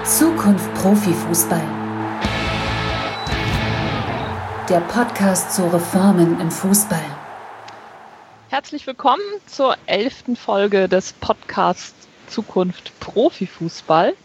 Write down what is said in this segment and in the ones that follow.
Zukunft Profifußball. Der Podcast zu Reformen im Fußball. Herzlich willkommen zur 11. Folge des Podcasts Zukunft Profifußball.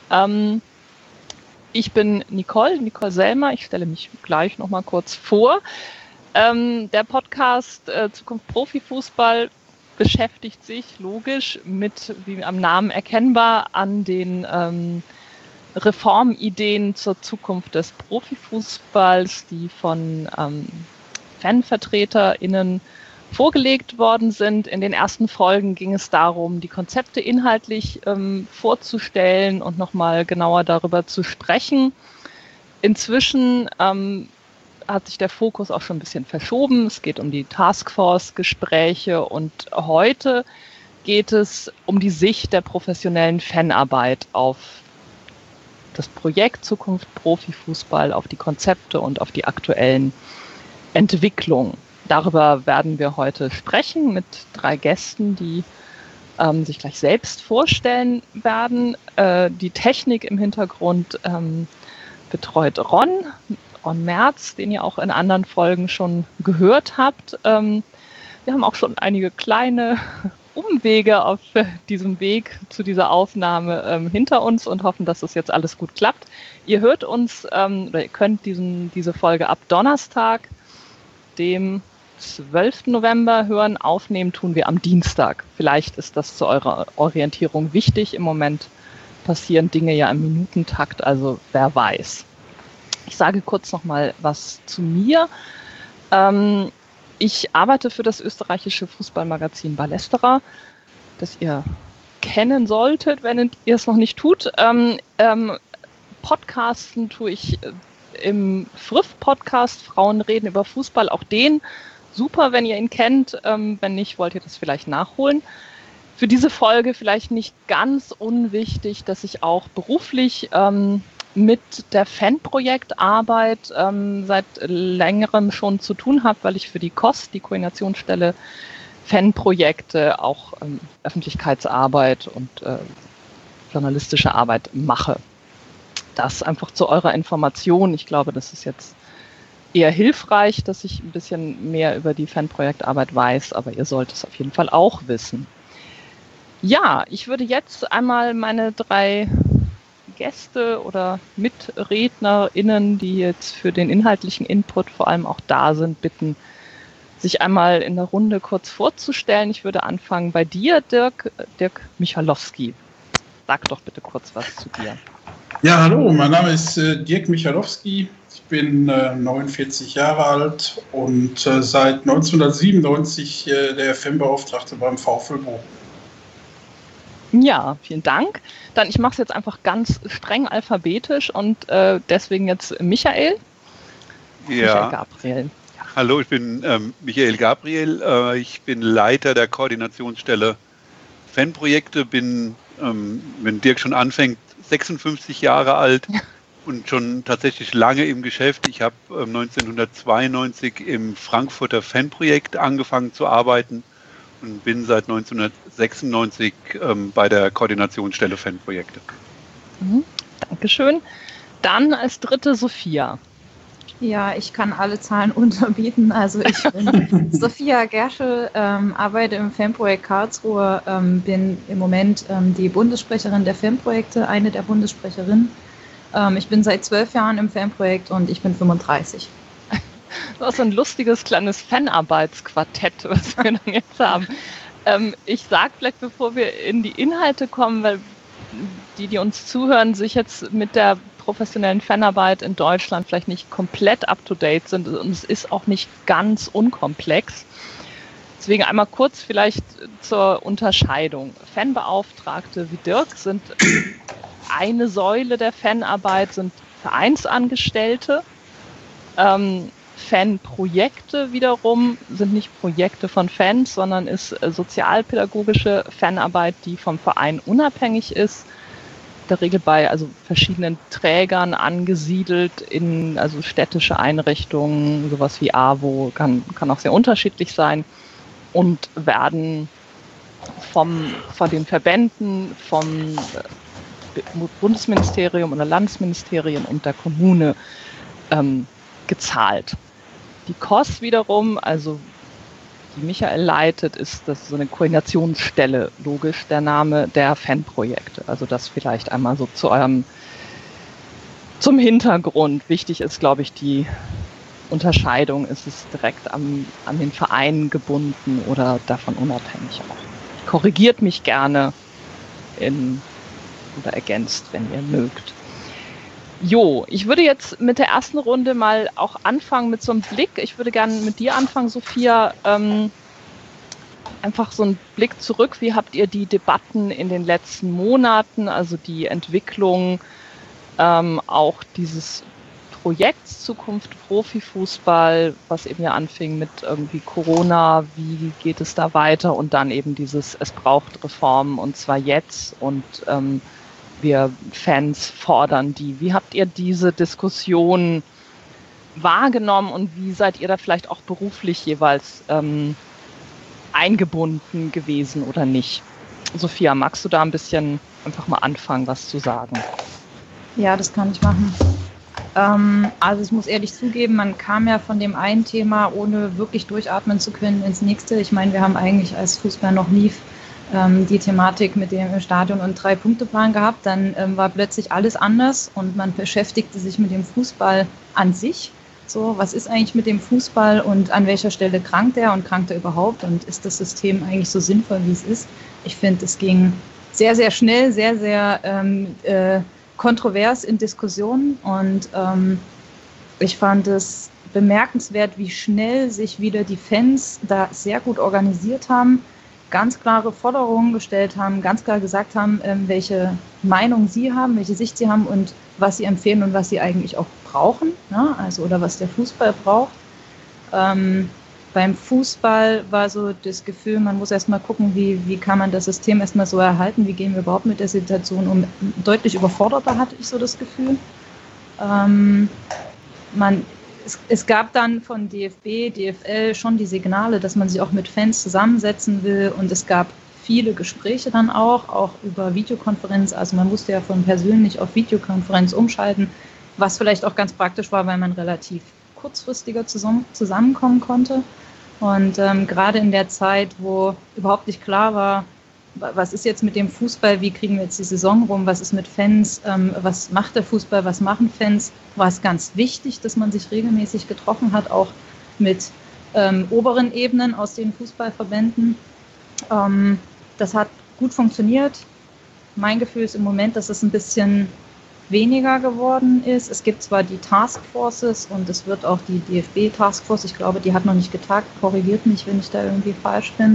Ich bin Nicole Selmer. Ich stelle mich gleich noch mal kurz vor. Der Podcast Zukunft Profifußball beschäftigt sich logisch mit, wie am Namen erkennbar, an den Reformideen zur Zukunft des Profifußballs, die von FanvertreterInnen vorgelegt worden sind. In den ersten Folgen ging es darum, die Konzepte inhaltlich vorzustellen und nochmal genauer darüber zu sprechen. Inzwischen hat sich der Fokus auch schon ein bisschen verschoben. Es geht um die Taskforce-Gespräche und heute geht es um die Sicht der professionellen Fanarbeit auf das Projekt Zukunft Profifußball, auf die Konzepte und auf die aktuellen Entwicklungen. Darüber werden wir heute sprechen mit 3 Gästen, die sich gleich selbst vorstellen werden. Die Technik im Hintergrund betreut Ron Merz, den ihr auch in anderen Folgen schon gehört habt. Wir haben auch schon einige kleine Umwege auf diesem Weg zu dieser Aufnahme hinter uns und hoffen, dass das jetzt alles gut klappt. Ihr hört uns oder ihr könnt diese Folge ab Donnerstag, dem 12. November hören. Aufnehmen tun wir am Dienstag. Vielleicht ist das zu eurer Orientierung wichtig. Im Moment passieren Dinge ja im Minutentakt, also wer weiß. Ich sage kurz noch mal was zu mir. Ich arbeite für das österreichische Fußballmagazin Ballesterer, das ihr kennen solltet, wenn ihr es noch nicht tut. Podcasten tue ich im FRIF-Podcast Frauen reden über Fußball. Auch den super, wenn ihr ihn kennt. Wenn nicht, wollt ihr das vielleicht nachholen. Für diese Folge vielleicht nicht ganz unwichtig, dass ich auch beruflich mit der Fanprojektarbeit seit längerem schon zu tun habe, weil ich für die KOS, die Koordinationsstelle Fanprojekte, auch Öffentlichkeitsarbeit und journalistische Arbeit mache. Das einfach zu eurer Information. Ich glaube, das ist jetzt eher hilfreich, dass ich ein bisschen mehr über die Fanprojektarbeit weiß, aber ihr sollt es auf jeden Fall auch wissen. Ja, ich würde jetzt einmal meine 3 Gäste oder MitrednerInnen, die jetzt für den inhaltlichen Input vor allem auch da sind, bitten, sich einmal in der Runde kurz vorzustellen. Ich würde anfangen bei dir, Dirk Michalowski. Sag doch bitte kurz was zu dir. Ja, hallo, mein Name ist Dirk Michalowski. Ich bin 49 Jahre alt und seit 1997 der Fanbeauftragte beim VfL Bochum. Ja, vielen Dank. Dann, ich mache es jetzt einfach ganz streng alphabetisch und deswegen jetzt Michael. Ja. Michael Gabriel. Ja. Hallo, ich bin Michael Gabriel. Ich bin Leiter der Koordinationsstelle Fanprojekte. Bin, wenn Dirk schon anfängt, 56 Jahre alt und schon tatsächlich lange im Geschäft. Ich habe 1992 im Frankfurter Fanprojekt angefangen zu arbeiten und bin seit 1996 bei der Koordinationsstelle Fanprojekte. Dankeschön. Dann als dritte Sophia. Ja, ich kann alle Zahlen unterbieten. Also ich bin Sophia Gerschel, arbeite im Fanprojekt Karlsruhe, bin im Moment die Bundessprecherin der Fanprojekte, eine der Bundessprecherinnen. Ich bin seit 12 Jahren im Fanprojekt und ich bin 35. Das ist so ein lustiges kleines Fanarbeitsquartett, was wir dann jetzt haben. Ich sage vielleicht, bevor wir in die Inhalte kommen, weil die uns zuhören, sich jetzt mit der professionellen Fanarbeit in Deutschland vielleicht nicht komplett up-to-date sind und es ist auch nicht ganz unkomplex. Deswegen einmal kurz vielleicht zur Unterscheidung. Fanbeauftragte wie Dirk sind eine Säule der Fanarbeit, sind Vereinsangestellte. Fanprojekte wiederum sind nicht Projekte von Fans, sondern ist sozialpädagogische Fanarbeit, die vom Verein unabhängig ist. In der Regel bei verschiedenen Trägern angesiedelt in städtische Einrichtungen, sowas wie AWO, kann auch sehr unterschiedlich sein und werden von den Verbänden, vom Bundesministerium oder Landesministerien und der Kommune gezahlt. Die KOS wiederum, also die Michael leitet, ist das so eine Koordinationsstelle, logisch der Name der Fanprojekte. Also das vielleicht einmal so zum Hintergrund. Wichtig ist, glaube ich, die Unterscheidung, ist es direkt an den Verein gebunden oder davon unabhängig auch. Korrigiert mich gerne oder ergänzt, wenn ihr mögt. Jo, ich würde jetzt mit der ersten Runde mal auch anfangen mit so einem Blick. Ich würde gerne mit dir anfangen, Sophia. Einfach so einen Blick zurück. Wie habt ihr die Debatten in den letzten Monaten, also die Entwicklung auch dieses Projekts Zukunft Profifußball, was eben ja anfing mit irgendwie Corona, wie geht es da weiter und dann eben dieses, es braucht Reformen und zwar jetzt und wir Fans fordern die. Wie habt ihr diese Diskussion wahrgenommen und wie seid ihr da vielleicht auch beruflich jeweils eingebunden gewesen oder nicht? Sophia, magst du da ein bisschen einfach mal anfangen, was zu sagen? Ja, das kann ich machen. Also ich muss ehrlich zugeben, man kam ja von dem einen Thema, ohne wirklich durchatmen zu können, ins nächste. Ich meine, wir haben eigentlich, als Fußball noch lief, die Thematik mit dem Stadion und 3-Punkte-Plan gehabt. Dann war plötzlich alles anders und man beschäftigte sich mit dem Fußball an sich. So, was ist eigentlich mit dem Fußball und an welcher Stelle krankt er und krankt er überhaupt und ist das System eigentlich so sinnvoll, wie es ist? Ich finde, es ging sehr, sehr schnell, sehr, sehr kontrovers in Diskussionen und ich fand es bemerkenswert, wie schnell sich wieder die Fans da sehr gut organisiert haben, ganz klare Forderungen gestellt haben, ganz klar gesagt haben, welche Meinung sie haben, welche Sicht sie haben und was sie empfehlen und was sie eigentlich auch brauchen, ne? Also oder was der Fußball braucht. Beim Fußball war so das Gefühl, man muss erstmal gucken, wie kann man das System erstmal so erhalten, wie gehen wir überhaupt mit der Situation um. Deutlich überforderter hatte ich so das Gefühl. Es gab dann von DFB, DFL schon die Signale, dass man sich auch mit Fans zusammensetzen will und es gab viele Gespräche dann auch über Videokonferenz. Also man musste ja von persönlich auf Videokonferenz umschalten, was vielleicht auch ganz praktisch war, weil man relativ kurzfristiger zusammenkommen konnte. Und gerade in der Zeit, wo überhaupt nicht klar war, was ist jetzt mit dem Fußball, wie kriegen wir jetzt die Saison rum, was ist mit Fans, was macht der Fußball, was machen Fans, war es ganz wichtig, dass man sich regelmäßig getroffen hat, auch mit oberen Ebenen aus den Fußballverbänden. Das hat gut funktioniert. Mein Gefühl ist im Moment, dass es ein bisschen weniger geworden ist. Es gibt zwar die Taskforces und es wird auch die DFB-Taskforce, ich glaube, die hat noch nicht getagt, korrigiert mich, wenn ich da irgendwie falsch bin.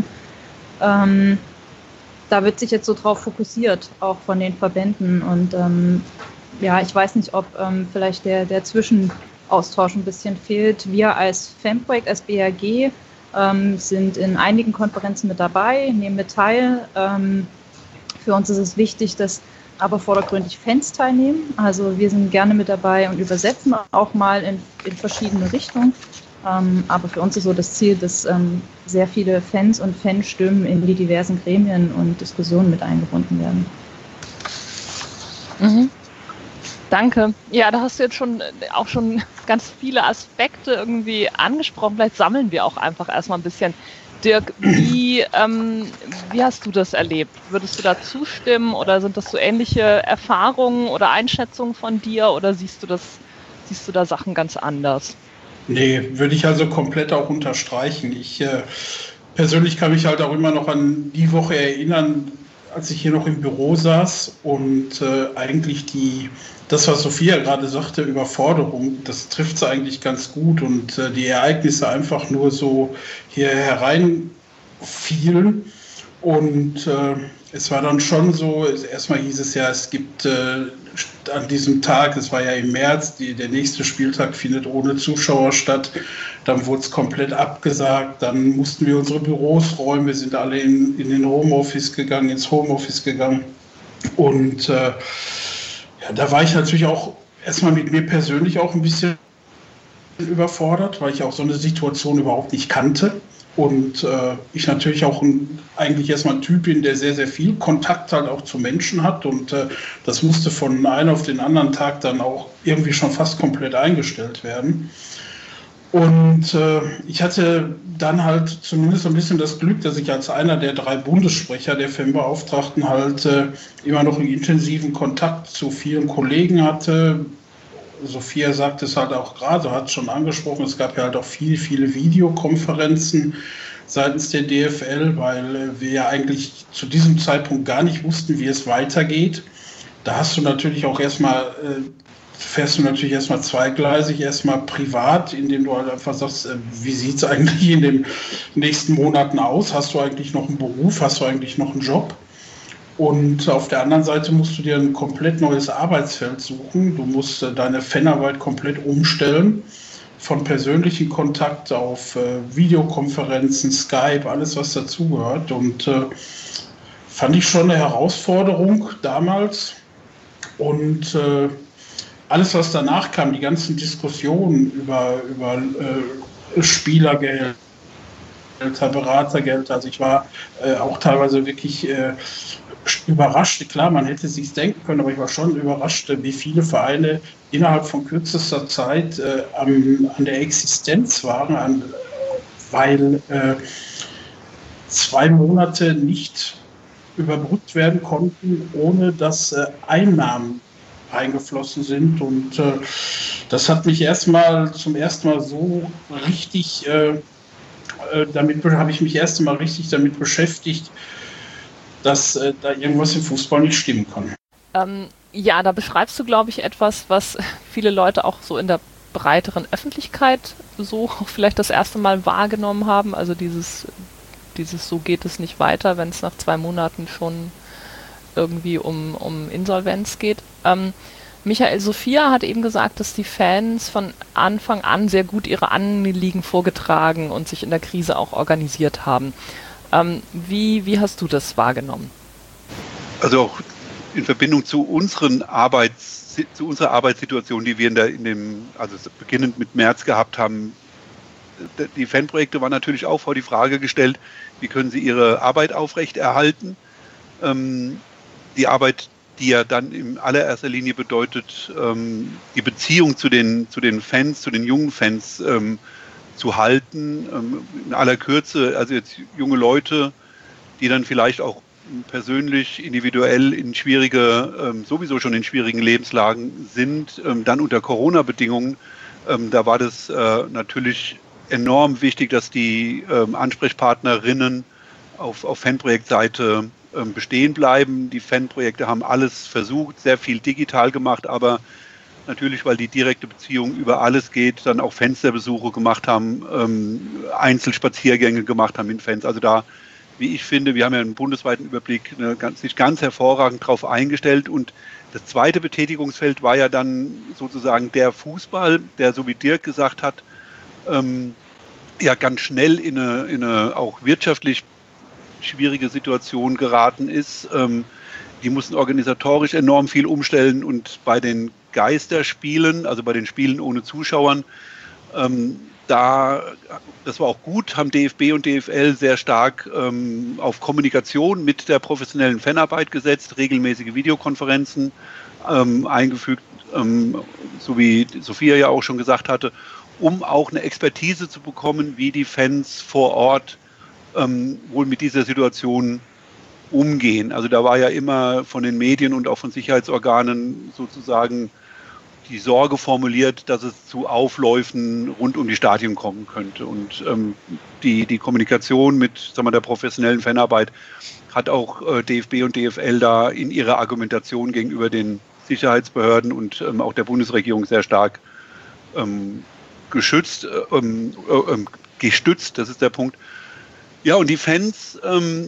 Da wird sich jetzt so drauf fokussiert, auch von den Verbänden. Und ja, ich weiß nicht, ob vielleicht der Zwischenaustausch ein bisschen fehlt. Wir als Fanprojekt, als BRG, sind in einigen Konferenzen mit dabei, nehmen mit teil. Für uns ist es wichtig, dass aber vordergründig Fans teilnehmen. Also wir sind gerne mit dabei und übersetzen auch mal in verschiedene Richtungen. Aber für uns ist so das Ziel, dass sehr viele Fans und Fanstimmen in die diversen Gremien und Diskussionen mit eingebunden werden. Mhm. Danke. Ja, da hast du jetzt schon ganz viele Aspekte irgendwie angesprochen. Vielleicht sammeln wir auch einfach erstmal ein bisschen. Dirk, wie hast du das erlebt? Würdest du da zustimmen oder sind das so ähnliche Erfahrungen oder Einschätzungen von dir oder siehst du da Sachen ganz anders? Nee, würde ich also komplett auch unterstreichen. Ich persönlich kann mich halt auch immer noch an die Woche erinnern, als ich hier noch im Büro saß und eigentlich das, was Sophia gerade sagte, Überforderung, das trifft sie eigentlich ganz gut und die Ereignisse einfach nur so hier hereinfielen und es war dann schon so, erstmal hieß es ja, es gibt an diesem Tag, es war ja im März, der nächste Spieltag findet ohne Zuschauer statt, dann wurde es komplett abgesagt, dann mussten wir unsere Büros räumen, wir sind alle in den Homeoffice gegangen, ins Homeoffice gegangen und ja, da war ich natürlich auch erstmal mit mir persönlich auch ein bisschen überfordert, weil ich auch so eine Situation überhaupt nicht kannte. Und ich natürlich auch eigentlich erstmal ein Typ bin, der sehr, sehr viel Kontakt halt auch zu Menschen hat. Und das musste von einem auf den anderen Tag dann auch irgendwie schon fast komplett eingestellt werden. Und ich hatte dann halt zumindest ein bisschen das Glück, dass ich als einer der 3 Bundessprecher der Fanbeauftragten halt immer noch einen intensiven Kontakt zu vielen Kollegen hatte. Sophia sagt es halt auch gerade, hat es schon angesprochen, es gab ja halt auch viele Videokonferenzen seitens der DFL, weil wir ja eigentlich zu diesem Zeitpunkt gar nicht wussten, wie es weitergeht. Da hast du natürlich auch fährst du natürlich erstmal zweigleisig, erstmal privat, indem du halt einfach sagst, wie sieht es eigentlich in den nächsten Monaten aus? Hast du eigentlich noch einen Beruf? Hast du eigentlich noch einen Job? Und auf der anderen Seite musst du dir ein komplett neues Arbeitsfeld suchen. Du musst deine Fanarbeit komplett umstellen, von persönlichen Kontakt auf Videokonferenzen, Skype, alles was dazugehört. Und fand ich schon eine Herausforderung damals. Und alles, was danach kam, die ganzen Diskussionen über Spielergeld, Beratergeld, also ich war auch teilweise wirklich überrascht. Klar, man hätte es sich denken können, aber ich war schon überrascht, wie viele Vereine innerhalb von kürzester Zeit an der Existenz waren, weil 2 Monate nicht überbrückt werden konnten, ohne dass Einnahmen eingeflossen sind. Und das hat mich zum ersten Mal so richtig habe ich mich erst einmal richtig damit beschäftigt, dass da irgendwas im Fußball nicht stimmen kann. Ja, da beschreibst du, glaube ich, etwas, was viele Leute auch so in der breiteren Öffentlichkeit so auch vielleicht das erste Mal wahrgenommen haben. Also dieses so geht es nicht weiter, wenn es nach 2 Monaten schon irgendwie um Insolvenz geht. Michael, Sophia hat eben gesagt, dass die Fans von Anfang an sehr gut ihre Anliegen vorgetragen und sich in der Krise auch organisiert haben. Wie hast du das wahrgenommen? Also auch in Verbindung zu unserer Arbeitssituation, die wir beginnend mit März gehabt haben. Die Fanprojekte waren natürlich auch vor die Frage gestellt, wie können sie ihre Arbeit aufrechterhalten. Die Arbeit, die ja dann in allererster Linie bedeutet, die Beziehung zu den Fans, zu den jungen Fans zu halten. In aller Kürze, also jetzt junge Leute, die dann vielleicht auch persönlich, individuell sowieso schon in schwierigen Lebenslagen sind, dann unter Corona-Bedingungen. Da war das natürlich enorm wichtig, dass die Ansprechpartnerinnen auf Fanprojektseite bestehen bleiben. Die Fanprojekte haben alles versucht, sehr viel digital gemacht, aber natürlich, weil die direkte Beziehung über alles geht, dann auch Fensterbesuche gemacht haben, Einzelspaziergänge gemacht haben mit Fans. Also da, wie ich finde, wir haben ja einen bundesweiten Überblick, sich ganz hervorragend darauf eingestellt. Und das zweite Betätigungsfeld war ja dann sozusagen der Fußball, der, so wie Dirk gesagt hat, ja ganz schnell in eine auch wirtschaftlich schwierige Situation geraten ist. Die mussten organisatorisch enorm viel umstellen und bei den Geisterspielen, also bei den Spielen ohne Zuschauern, das war auch gut, haben DFB und DFL sehr stark auf Kommunikation mit der professionellen Fanarbeit gesetzt, regelmäßige Videokonferenzen eingefügt, so wie Sophia ja auch schon gesagt hatte, um auch eine Expertise zu bekommen, wie die Fans vor Ort wohl mit dieser Situation umgehen. Also da war ja immer von den Medien und auch von Sicherheitsorganen sozusagen die Sorge formuliert, dass es zu Aufläufen rund um die Stadien kommen könnte. Und die Kommunikation mit der professionellen Fanarbeit hat auch DFB und DFL da in ihrer Argumentation gegenüber den Sicherheitsbehörden und auch der Bundesregierung sehr stark gestützt, das ist der Punkt. Ja, und die Fans,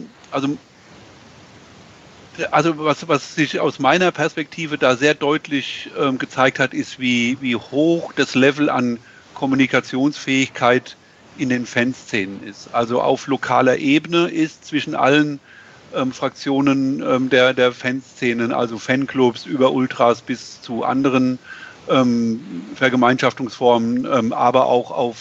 was sich aus meiner Perspektive da sehr deutlich gezeigt hat, ist, wie hoch das Level an Kommunikationsfähigkeit in den Fanszenen ist. Also auf lokaler Ebene ist zwischen allen Fraktionen der Fanszenen, also Fanclubs über Ultras bis zu anderen Vergemeinschaftungsformen, aber auch auf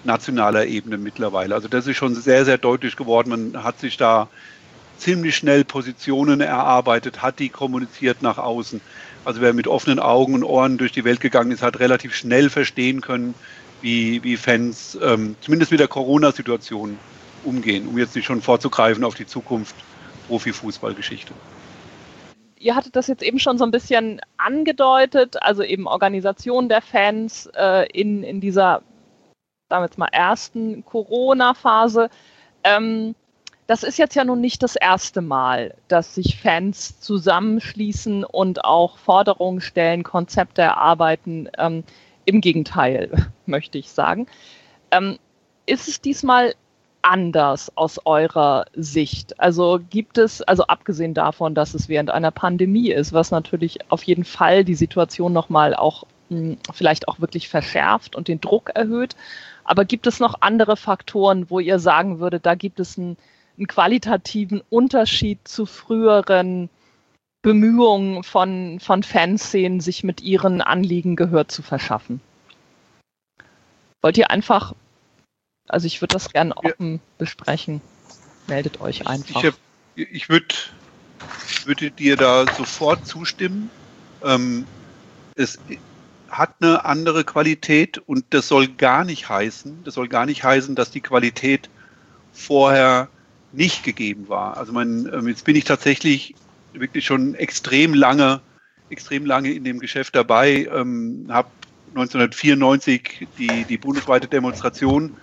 nationaler Ebene mittlerweile. Also das ist schon sehr, sehr deutlich geworden. Man hat sich da ziemlich schnell Positionen erarbeitet, hat die kommuniziert nach außen. Also wer mit offenen Augen und Ohren durch die Welt gegangen ist, hat relativ schnell verstehen können, wie Fans zumindest mit der Corona-Situation umgehen, um jetzt nicht schon vorzugreifen auf die Zukunft Profifußballgeschichte. Ihr hattet das jetzt eben schon so ein bisschen angedeutet, also eben Organisation der Fans in dieser, sagen wir jetzt mal, ersten Corona-Phase. Das ist jetzt ja nun nicht das erste Mal, dass sich Fans zusammenschließen und auch Forderungen stellen, Konzepte erarbeiten. Im Gegenteil, möchte ich sagen. Ist es diesmal anders aus eurer Sicht? Also gibt es, also abgesehen davon, dass es während einer Pandemie ist, was natürlich auf jeden Fall die Situation nochmal auch vielleicht auch wirklich verschärft und den Druck erhöht, aber gibt es noch andere Faktoren, wo ihr sagen würdet, da gibt es einen qualitativen Unterschied zu früheren Bemühungen von Fanszenen, sich mit ihren Anliegen Gehör zu verschaffen? Wollt ihr einfach, also ich würde das gerne offen besprechen, meldet euch einfach. Ich würde dir da sofort zustimmen. Es hat eine andere Qualität und das soll gar nicht heißen, dass die Qualität vorher nicht gegeben war. Also jetzt bin ich tatsächlich wirklich schon extrem lange in dem Geschäft dabei, habe 1994 die bundesweite Demonstration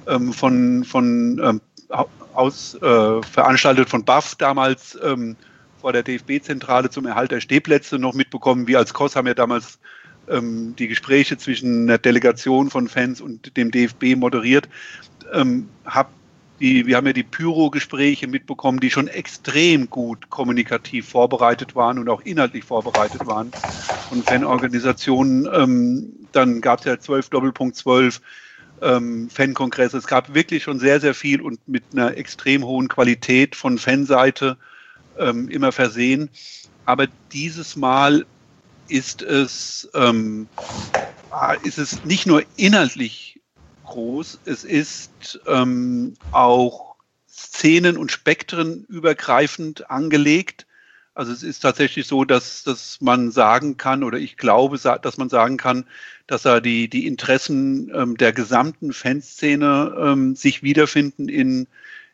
veranstaltet von BAF damals vor der DFB-Zentrale zum Erhalt der Stehplätze noch mitbekommen. Wir als KOS haben ja damals die Gespräche zwischen der Delegation von Fans und dem DFB moderiert. Wir haben ja die Pyro-Gespräche mitbekommen, die schon extrem gut kommunikativ vorbereitet waren und auch inhaltlich vorbereitet waren von Fanorganisationen. Dann gab es ja 12 Fankongresse. Es gab wirklich schon sehr, sehr viel und mit einer extrem hohen Qualität von Fanseite immer versehen. Aber dieses Mal ist es nicht nur inhaltlich groß, es ist auch szenen- und spektrenübergreifend angelegt. Also es ist tatsächlich so, dass man sagen kann, oder ich glaube, dass man sagen kann, dass da die Interessen der gesamten Fanszene sich wiederfinden in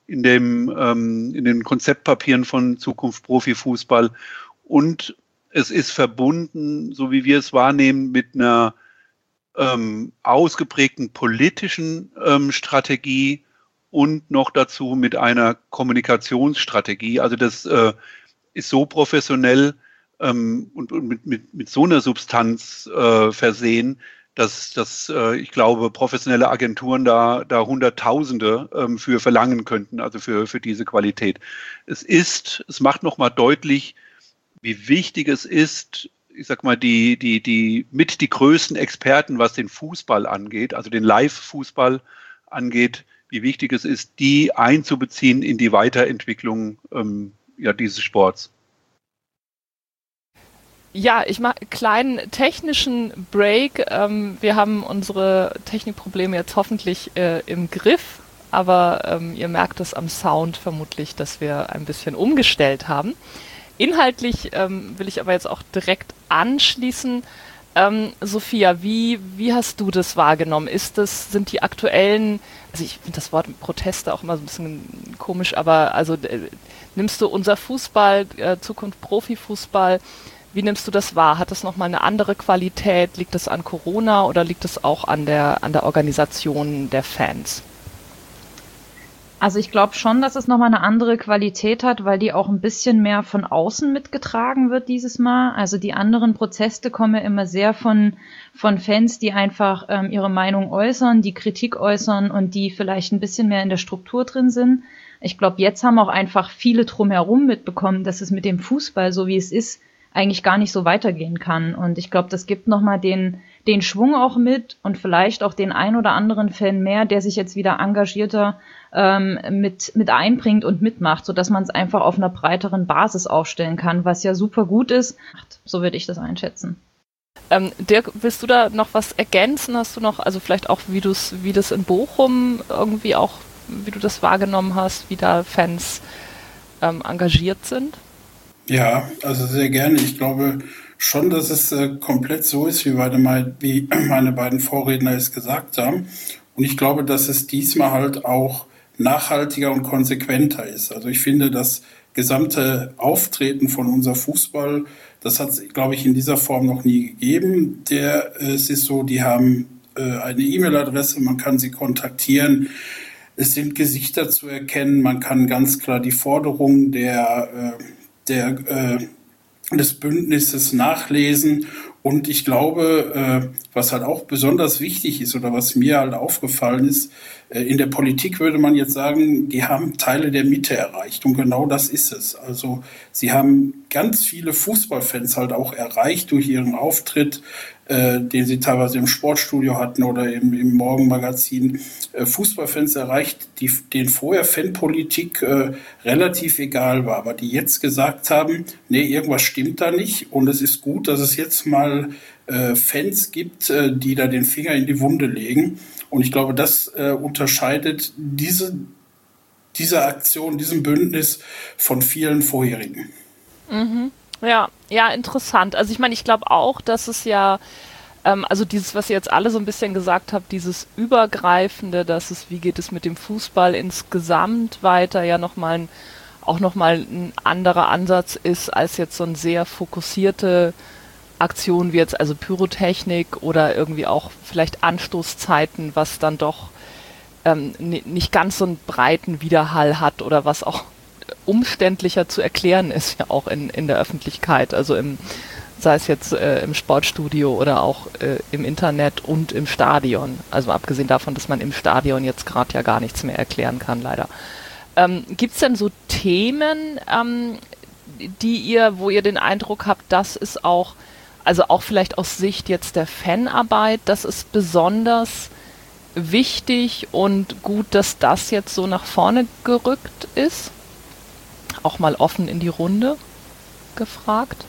den Konzeptpapieren von Zukunft Profifußball. Und es ist verbunden, so wie wir es wahrnehmen, mit einer ausgeprägten politischen Strategie und noch dazu mit einer Kommunikationsstrategie. Also das ist so professionell und mit so einer Substanz versehen, dass ich glaube, professionelle Agenturen da Hunderttausende für verlangen könnten, also für diese Qualität. Es macht nochmal deutlich, wie wichtig es ist, ich sag mal, die größten Experten, was den Fußball angeht, also den Live-Fußball angeht, wie wichtig es ist, die einzubeziehen in die Weiterentwicklung dieses Sports. Ja, ich mache einen kleinen technischen Break. Wir haben unsere Technikprobleme jetzt hoffentlich im Griff, aber ihr merkt es am Sound vermutlich, dass wir ein bisschen umgestellt haben. Inhaltlich will ich aber jetzt auch direkt anschließen. Sophia, wie hast du das wahrgenommen? Sind die aktuellen, also ich finde das Wort Proteste auch immer so ein bisschen komisch, aber also nimmst du unser Fußball, Zukunft Profifußball, wie nimmst du das wahr? Hat das nochmal eine andere Qualität? Liegt das an Corona oder liegt es auch an der Organisation der Fans? Also ich glaube schon, dass es nochmal eine andere Qualität hat, weil die auch ein bisschen mehr von außen mitgetragen wird dieses Mal. Also die anderen Proteste kommen ja immer sehr von Fans, die einfach ihre Meinung äußern, die Kritik äußern und die vielleicht ein bisschen mehr in der Struktur drin sind. Ich glaube, jetzt haben auch einfach viele drumherum mitbekommen, dass es mit dem Fußball, so wie es ist, eigentlich gar nicht so weitergehen kann. Und ich glaube, das gibt nochmal den Schwung auch mit und vielleicht auch den ein oder anderen Fan mehr, der sich jetzt wieder engagierter mit einbringt und mitmacht, sodass man es einfach auf einer breiteren Basis aufstellen kann, was ja super gut ist. So würde ich das einschätzen. Dirk, willst du da noch was ergänzen? Hast du noch, also vielleicht auch, wie das in Bochum irgendwie auch, wie du das wahrgenommen hast, wie da Fans engagiert sind? Ja, also sehr gerne. Ich glaube schon, dass es komplett so ist, wie meine beiden Vorredner es gesagt haben. Und ich glaube, dass es diesmal halt auch nachhaltiger und konsequenter ist. Also ich finde, das gesamte Auftreten von unser Fußball, das hat es, glaube ich, in dieser Form noch nie gegeben. Es ist so, die haben eine E-Mail-Adresse, man kann sie kontaktieren. Es sind Gesichter zu erkennen, man kann ganz klar die Forderungen des Bündnisses nachlesen. Und ich glaube, was halt auch besonders wichtig ist oder was mir halt aufgefallen ist, in der Politik würde man jetzt sagen, die haben Teile der Mitte erreicht. Und genau das ist es. Also sie haben ganz viele Fußballfans halt auch erreicht durch ihren Auftritt, den sie teilweise im Sportstudio hatten oder im Morgenmagazin. Fußballfans erreicht, denen vorher Fanpolitik relativ egal war, aber die jetzt gesagt haben, nee, irgendwas stimmt da nicht und es ist gut, dass es jetzt mal Fans gibt, die da den Finger in die Wunde legen. Und ich glaube, das unterscheidet diese Aktion, diesem Bündnis von vielen vorherigen. Mhm. Ja, interessant. Also ich meine, ich glaube auch, dass es ja, also dieses, was ihr jetzt alle so ein bisschen gesagt habt, dieses Übergreifende, dass es, wie geht es mit dem Fußball insgesamt weiter, ja auch nochmal ein anderer Ansatz ist, als jetzt so eine sehr fokussierte Aktion wie jetzt, also Pyrotechnik oder irgendwie auch vielleicht Anstoßzeiten, was dann doch nicht ganz so einen breiten Widerhall hat oder was auch umständlicher zu erklären ist, ja auch in der Öffentlichkeit, also sei es jetzt im Sportstudio oder auch im Internet und im Stadion. Also abgesehen davon, dass man im Stadion jetzt gerade ja gar nichts mehr erklären kann, leider. Gibt es denn so Themen, wo ihr den Eindruck habt, das ist auch, also auch vielleicht aus Sicht jetzt der Fanarbeit, das ist besonders wichtig und gut, dass das jetzt so nach vorne gerückt ist? Auch mal offen in die Runde gefragt.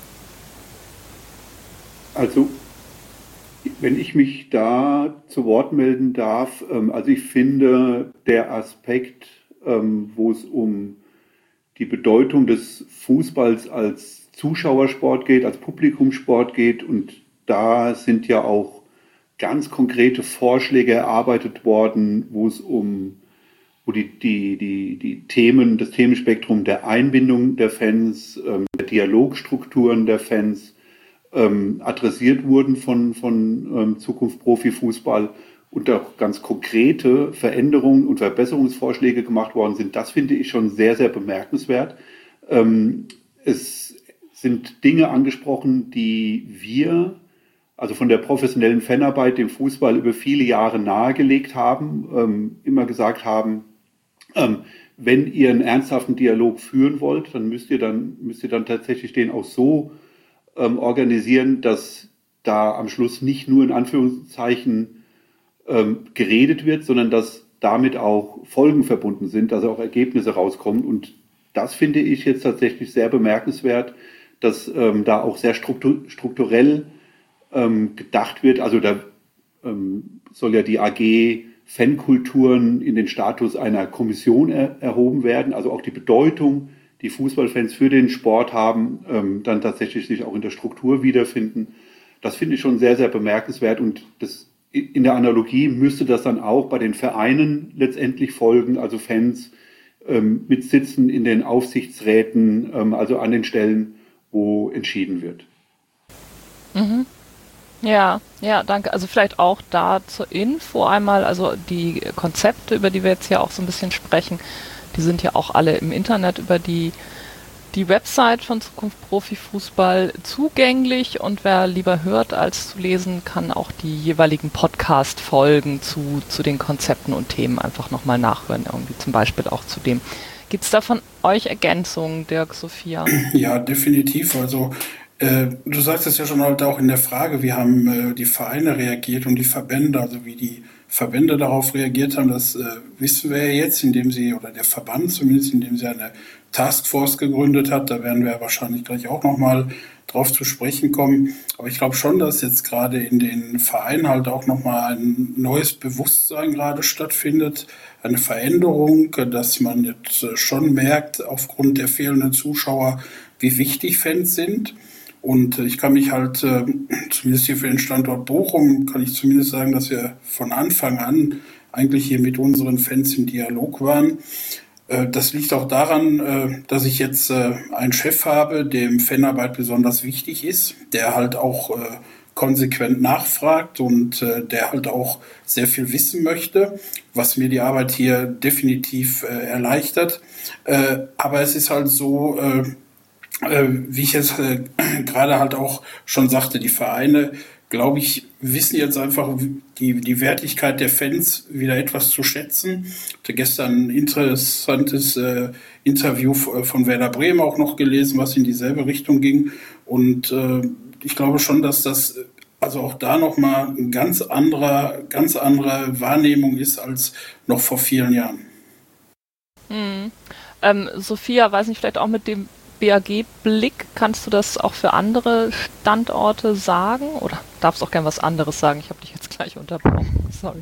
Also, wenn ich mich da zu Wort melden darf, also ich finde, der Aspekt, wo es um die Bedeutung des Fußballs als Zuschauersport geht, als Publikumssport geht, und da sind ja auch ganz konkrete Vorschläge erarbeitet worden, wo die Themen, das Themenspektrum der Einbindung der Fans, der Dialogstrukturen der Fans adressiert wurden von Zukunft Profifußball und auch ganz konkrete Veränderungen und Verbesserungsvorschläge gemacht worden sind. Das finde ich schon sehr, sehr bemerkenswert. Es sind Dinge angesprochen, die wir, also von der professionellen Fanarbeit, dem Fußball über viele Jahre nahegelegt haben, immer gesagt haben, wenn ihr einen ernsthaften Dialog führen wollt, dann müsst ihr dann tatsächlich den auch so organisieren, dass da am Schluss nicht nur in Anführungszeichen geredet wird, sondern dass damit auch Folgen verbunden sind, also auch Ergebnisse rauskommen. Und das finde ich jetzt tatsächlich sehr bemerkenswert, dass da auch sehr strukturell gedacht wird. Also da soll ja die AG Fankulturen in den Status einer Kommission erhoben werden, also auch die Bedeutung, die Fußballfans für den Sport haben, dann tatsächlich sich auch in der Struktur wiederfinden. Das finde ich schon sehr, sehr bemerkenswert, und in der Analogie müsste das dann auch bei den Vereinen letztendlich folgen, also Fans mit Sitzen in den Aufsichtsräten, also an den Stellen, wo entschieden wird. Mhm. Ja, danke. Also vielleicht auch da zur Info einmal, also die Konzepte, über die wir jetzt hier auch so ein bisschen sprechen, die sind ja auch alle im Internet über die Website von Zukunft Profifußball zugänglich, und wer lieber hört als zu lesen, kann auch die jeweiligen Podcast-Folgen zu den Konzepten und Themen einfach nochmal nachhören, irgendwie zum Beispiel auch zu dem. Gibt es da von euch Ergänzungen, Dirk, Sophia? Ja, definitiv. Also du sagst es ja schon halt auch in der Frage, wie haben die Vereine reagiert und die Verbände, also wie die Verbände darauf reagiert haben, das wissen wir ja jetzt, indem sie, oder der Verband zumindest, indem sie eine Taskforce gegründet hat. Da werden wir wahrscheinlich gleich auch nochmal drauf zu sprechen kommen. Aber ich glaube schon, dass jetzt gerade in den Vereinen halt auch nochmal ein neues Bewusstsein gerade stattfindet, eine Veränderung, dass man jetzt schon merkt, aufgrund der fehlenden Zuschauer, wie wichtig Fans sind. Und ich kann mich halt, zumindest hier für den Standort Bochum, kann ich zumindest sagen, dass wir von Anfang an eigentlich hier mit unseren Fans im Dialog waren. Das liegt auch daran, dass ich jetzt einen Chef habe, dem Fanarbeit besonders wichtig ist, der halt auch konsequent nachfragt und der halt auch sehr viel wissen möchte, was mir die Arbeit hier definitiv erleichtert. Aber es ist halt so, wie ich es gerade halt auch schon sagte, die Vereine, glaube ich, wissen jetzt einfach die Wertigkeit der Fans wieder etwas zu schätzen. Ich hatte gestern ein interessantes Interview von Werder Bremen auch noch gelesen, was in dieselbe Richtung ging. Und ich glaube schon, dass das also auch da nochmal eine ganz andere Wahrnehmung ist als noch vor vielen Jahren. Sophia, weiß nicht, vielleicht auch mit dem BAG-Blick, kannst du das auch für andere Standorte sagen? Oder darfst du auch gern was anderes sagen? Ich habe dich jetzt gleich unterbrochen. Sorry.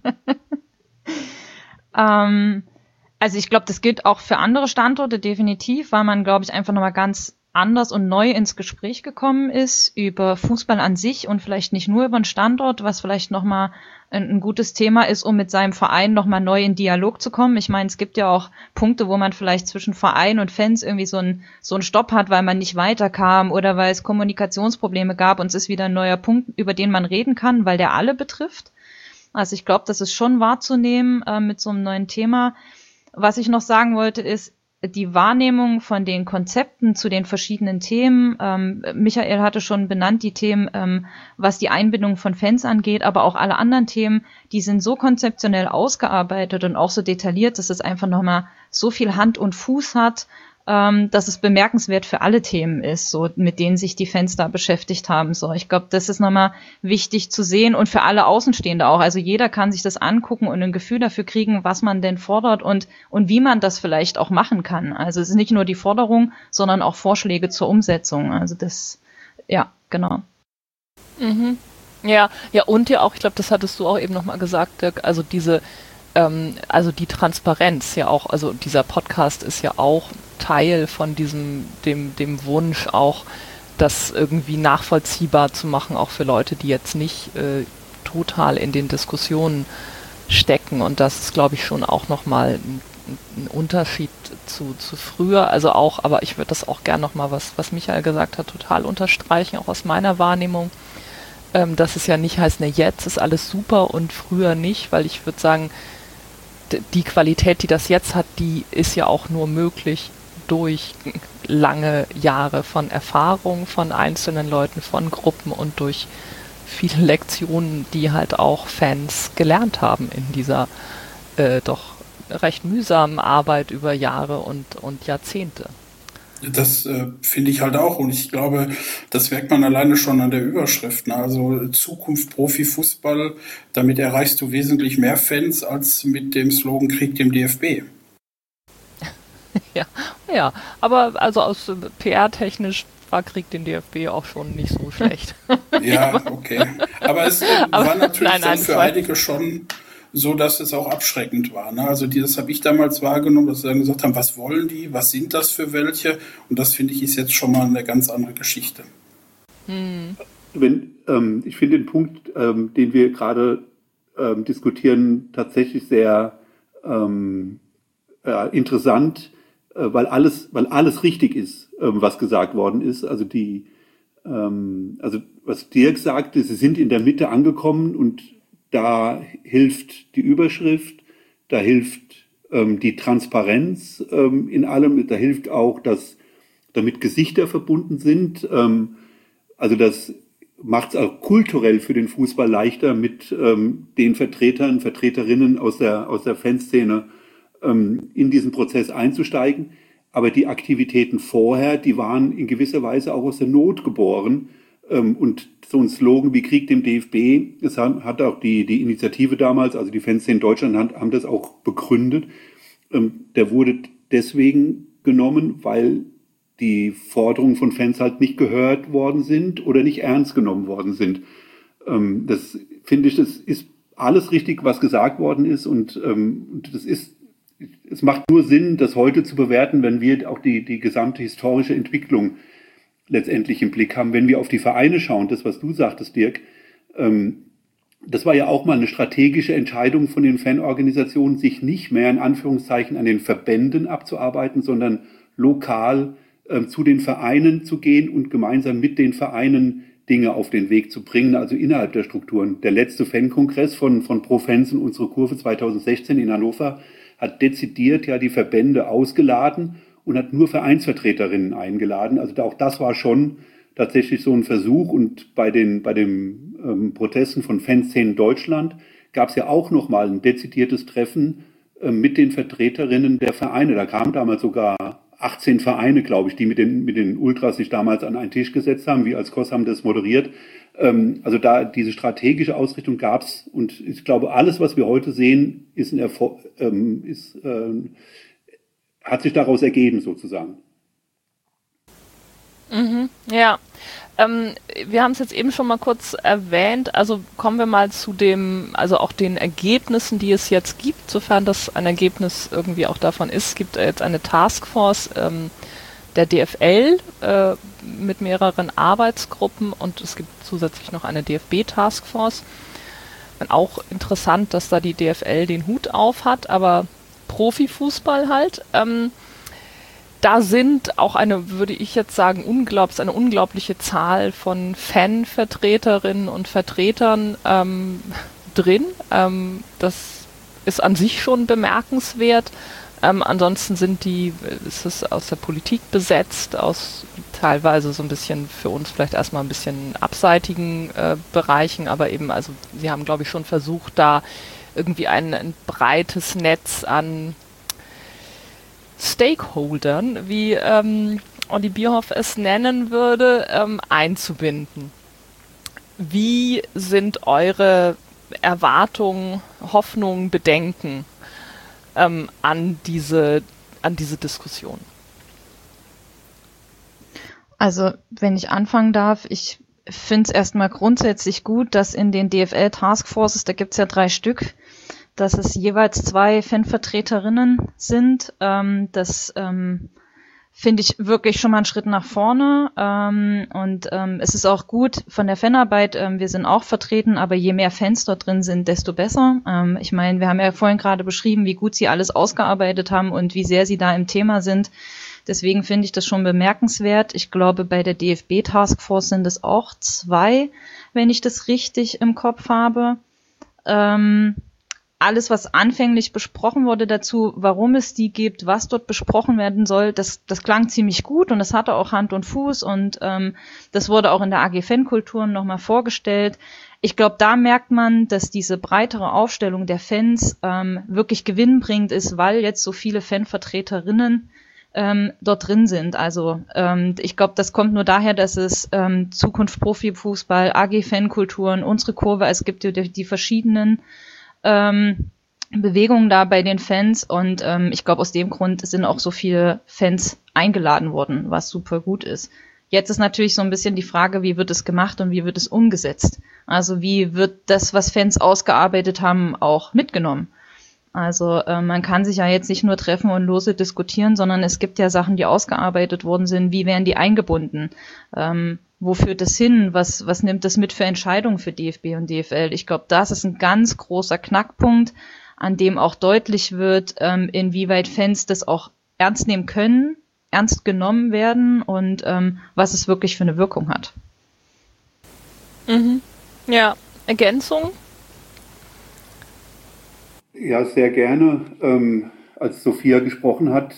Also ich glaube, das gilt auch für andere Standorte definitiv, weil man, glaube ich, einfach nochmal ganz anders und neu ins Gespräch gekommen ist über Fußball an sich und vielleicht nicht nur über den Standort, was vielleicht nochmal ein gutes Thema ist, um mit seinem Verein nochmal neu in Dialog zu kommen. Ich meine, es gibt ja auch Punkte, wo man vielleicht zwischen Verein und Fans irgendwie so einen Stopp hat, weil man nicht weiterkam oder weil es Kommunikationsprobleme gab und es ist wieder ein neuer Punkt, über den man reden kann, weil der alle betrifft. Also ich glaube, das ist schon wahrzunehmen mit so einem neuen Thema. Was ich noch sagen wollte, ist, die Wahrnehmung von den Konzepten zu den verschiedenen Themen. Michael hatte schon benannt die Themen, was die Einbindung von Fans angeht, aber auch alle anderen Themen, die sind so konzeptionell ausgearbeitet und auch so detailliert, dass es einfach nochmal so viel Hand und Fuß hat, dass es bemerkenswert für alle Themen ist, so mit denen sich die Fans da beschäftigt haben. So, ich glaube, das ist nochmal wichtig zu sehen und für alle Außenstehende auch. Also jeder kann sich das angucken und ein Gefühl dafür kriegen, was man denn fordert und wie man das vielleicht auch machen kann. Also es ist nicht nur die Forderung, sondern auch Vorschläge zur Umsetzung. Also das, ja, genau. Mhm. Ja, und ja auch, ich glaube, das hattest du auch eben nochmal gesagt, Dirk, also also die Transparenz ja auch, also dieser Podcast ist ja auch Teil von dem Wunsch auch, das irgendwie nachvollziehbar zu machen, auch für Leute, die jetzt nicht total in den Diskussionen stecken. Und das ist, glaube ich, schon auch nochmal ein Unterschied zu früher. Also auch, aber ich würde das auch gern nochmal, was Michael gesagt hat, total unterstreichen, auch aus meiner Wahrnehmung. Dass es ja nicht heißt, ne, jetzt ist alles super und früher nicht, weil ich würde sagen, die Qualität, die das jetzt hat, die ist ja auch nur möglich durch lange Jahre von Erfahrung von einzelnen Leuten, von Gruppen und durch viele Lektionen, die halt auch Fans gelernt haben in dieser doch recht mühsamen Arbeit über Jahre und Jahrzehnte. Das finde ich halt auch und ich glaube, das merkt man alleine schon an der Überschrift. Ne? Also Zukunft Profifußball, damit erreichst du wesentlich mehr Fans als mit dem Slogan Krieg dem DFB. Ja, aber also aus PR-technisch war Krieg den DFB auch schon nicht so schlecht. Ja, okay. Aber es war natürlich für einige schon so, dass es auch abschreckend war. Ne? Also das habe ich damals wahrgenommen, dass sie dann gesagt haben, was wollen die, was sind das für welche? Und das, finde ich, ist jetzt schon mal eine ganz andere Geschichte. Ich finde den Punkt, den wir gerade diskutieren, tatsächlich sehr interessant, weil alles richtig ist, was gesagt worden ist. Also also was Dirk sagte, sie sind in der Mitte angekommen und da hilft die Überschrift, da hilft die Transparenz in allem, da hilft auch, dass damit Gesichter verbunden sind. Also das macht es auch kulturell für den Fußball leichter, mit den Vertreterinnen aus der Fanszene in diesen Prozess einzusteigen. Aber die Aktivitäten vorher, die waren in gewisser Weise auch aus der Not geboren, Und so ein Slogan wie Krieg dem DFB, das hat auch die Initiative damals, also die Fanszene in Deutschland haben das auch begründet. Der wurde deswegen genommen, weil die Forderungen von Fans halt nicht gehört worden sind oder nicht ernst genommen worden sind. Das finde ich, das ist alles richtig, was gesagt worden ist, und es macht nur Sinn, das heute zu bewerten, wenn wir auch die gesamte historische Entwicklung letztendlich im Blick haben. Wenn wir auf die Vereine schauen, das, was du sagtest, Dirk, das war ja auch mal eine strategische Entscheidung von den Fanorganisationen, sich nicht mehr in Anführungszeichen an den Verbänden abzuarbeiten, sondern lokal zu den Vereinen zu gehen und gemeinsam mit den Vereinen Dinge auf den Weg zu bringen, also innerhalb der Strukturen. Der letzte Fankongress von Pro Fans und Unsere Kurve 2016 in Hannover hat dezidiert ja die Verbände ausgeladen und hat nur Vereinsvertreterinnen eingeladen. Also auch das war schon tatsächlich so ein Versuch. Und bei den Protesten von Fanszenen Deutschland gab es ja auch nochmal ein dezidiertes Treffen mit den Vertreterinnen der Vereine. Da kamen damals sogar 18 Vereine, glaube ich, die mit den Ultras sich damals an einen Tisch gesetzt haben. Wir als KOS haben das moderiert. Also da diese strategische Ausrichtung gab es. Und ich glaube, alles, was wir heute sehen, ist ein Erfolg, hat sich daraus ergeben, sozusagen. Mhm, ja. Wir haben es jetzt eben schon mal kurz erwähnt, also kommen wir mal zu also auch den Ergebnissen, die es jetzt gibt, sofern das ein Ergebnis irgendwie auch davon ist. Es gibt jetzt eine Taskforce der DFL mit mehreren Arbeitsgruppen, und es gibt zusätzlich noch eine DFB-Taskforce. Auch interessant, dass da die DFL den Hut auf hat, aber Profifußball halt. Da sind auch würde ich jetzt sagen, eine unglaubliche Zahl von Fanvertreterinnen und Vertretern drin. Das ist an sich schon bemerkenswert. Ansonsten ist es aus der Politik besetzt, aus teilweise so ein bisschen für uns vielleicht erstmal ein bisschen abseitigen Bereichen, aber eben, also sie haben, glaube ich, schon versucht, da irgendwie ein breites Netz an Stakeholdern, wie Olli Bierhoff es nennen würde, einzubinden. Wie sind eure Erwartungen, Hoffnungen, Bedenken an diese Diskussion? Also, wenn ich anfangen darf, ich finde es erstmal grundsätzlich gut, dass in den DFL-Taskforces, da gibt es ja 3 Stück, dass es jeweils 2 Fanvertreterinnen sind. Das finde ich wirklich schon mal einen Schritt nach vorne. Es ist auch gut von der Fanarbeit. Wir sind auch vertreten, aber je mehr Fans dort drin sind, desto besser. Ich meine, wir haben ja vorhin gerade beschrieben, wie gut sie alles ausgearbeitet haben und wie sehr sie da im Thema sind. Deswegen finde ich das schon bemerkenswert. Ich glaube, bei der DFB-Taskforce sind es auch 2, wenn ich das richtig im Kopf habe. Alles, was anfänglich besprochen wurde dazu, warum es die gibt, was dort besprochen werden soll, das klang ziemlich gut und das hatte auch Hand und Fuß, und das wurde auch in der AG Fankulturen nochmal vorgestellt. Ich glaube, da merkt man, dass diese breitere Aufstellung der Fans wirklich gewinnbringend ist, weil jetzt so viele Fanvertreterinnen dort drin sind. Also ich glaube, das kommt nur daher, dass es Zukunft Profifußball, AG Fankulturen, unsere Kurve, es gibt ja die verschiedenen Bewegungen da bei den Fans, und ich glaube, aus dem Grund sind auch so viele Fans eingeladen worden, was super gut ist. Jetzt ist natürlich so ein bisschen die Frage, wie wird es gemacht und wie wird es umgesetzt? Also wie wird das, was Fans ausgearbeitet haben, auch mitgenommen? Also man kann sich ja jetzt nicht nur treffen und lose diskutieren, sondern es gibt ja Sachen, die ausgearbeitet worden sind. Wie werden die eingebunden? Wo führt das hin? Was nimmt das mit für Entscheidungen für DFB und DFL? Ich glaube, das ist ein ganz großer Knackpunkt, an dem auch deutlich wird, inwieweit Fans das auch ernst nehmen können, ernst genommen werden und was es wirklich für eine Wirkung hat. Mhm. Ja, Ergänzung? Ja, sehr gerne. Als Sophia gesprochen hat,